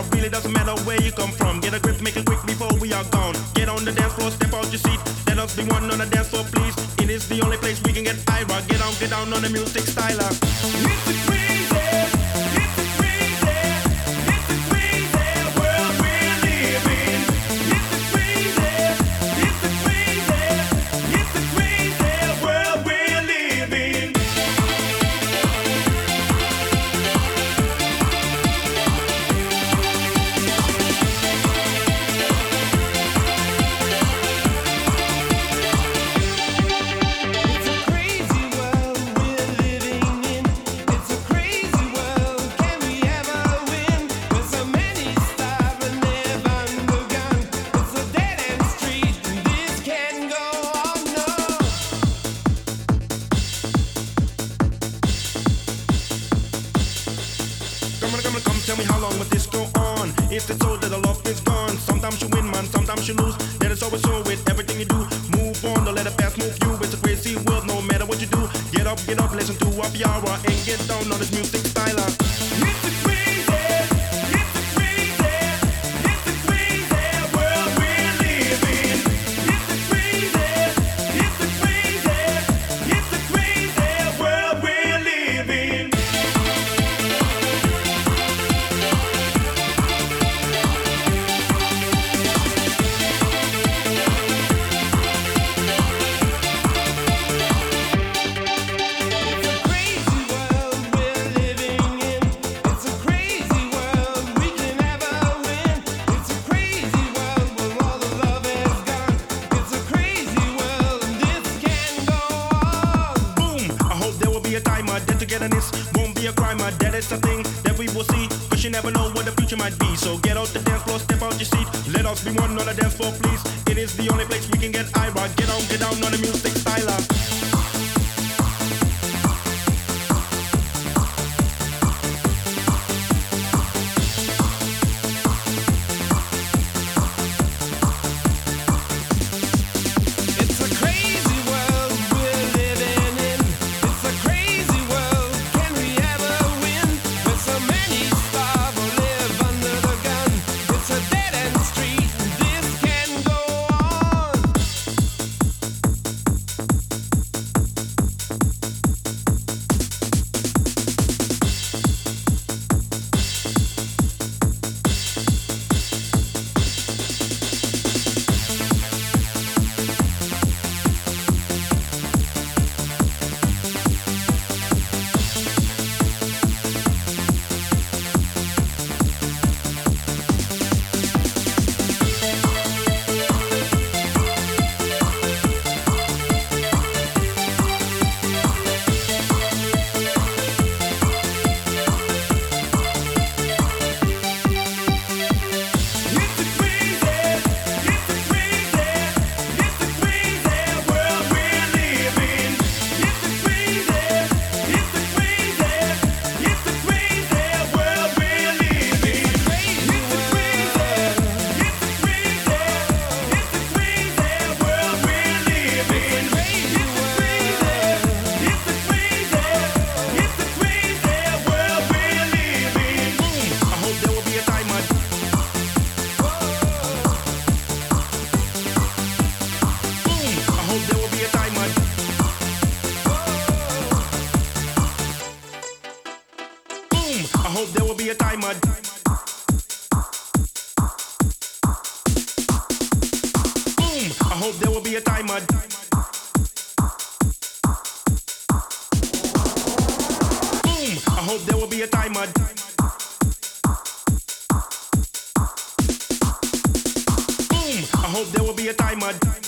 really doesn't matter where you come from. Get a grip, make it quick before we are gone. Get on the dance floor, step out your seat. Let us be one on the dance floor, please. It is the only place we can get Ira. Get down on the music styler. It's a crazy, it's a crazy, it's a crazy world we're living. It's a crazy, it's a crazy, it's a crazy world we're living. Come, tell me how long will this go on? If it's so that the love is gone. Sometimes you win, man, sometimes you lose. That is always so with everything you do. Move on, don't let the past move you. It's a crazy world, no matter what you do. Get up, listen to Apiara and get down on this music style. It's a crazy, it's a crazy, it's a crazy world we're living. It's a crazy, it's a crazy, it's a crazy world we're living. Togetherness won't be a crime, that is a thing that we will see. Cause you never know what the future might be. So get out the dance floor, step out your seat. Let us be one on the dance floor, please. It is the only place we can get Ira. Get down on the music styler. I hope there will be a timer. Boom! I hope there will be a timer. Boom! I hope there will be a timer. Boom! I hope there will be a timer.